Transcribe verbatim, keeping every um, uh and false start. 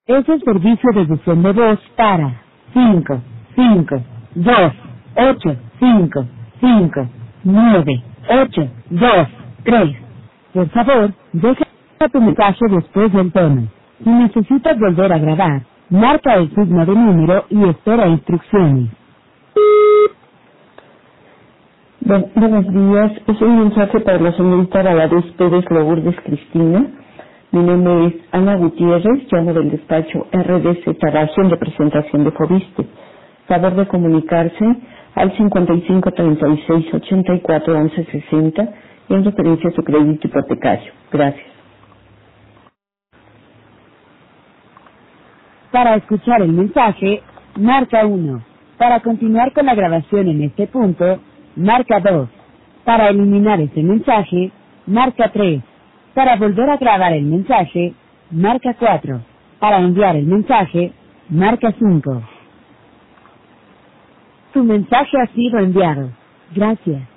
Es el servicio de buzón de voz para cinco, cinco, dos, ocho, cinco, cinco, nueve, ocho, dos, tres. Por favor, deja tu mensaje después del tono. Si necesitas volver a grabar, marca el signo de número y espera instrucciones. Bu- Buenos días, es un mensaje para la señorita Valadez Pérez Lourdes Cristina. Mi nombre es Ana Gutiérrez, llamo del despacho R D C Taraje en representación de Fobiste. Favor de comunicarse al cincuenta y cinco treinta y seis ochenta y cuatro once sesenta en referencia a su crédito hipotecario. Gracias. Para escuchar el mensaje, marca uno. Para continuar con la grabación en este punto, marca dos. Para eliminar este mensaje, marca tres. Para volver a grabar el mensaje, marca cuatro. Para enviar el mensaje, marca cinco. Tu mensaje ha sido enviado. Gracias.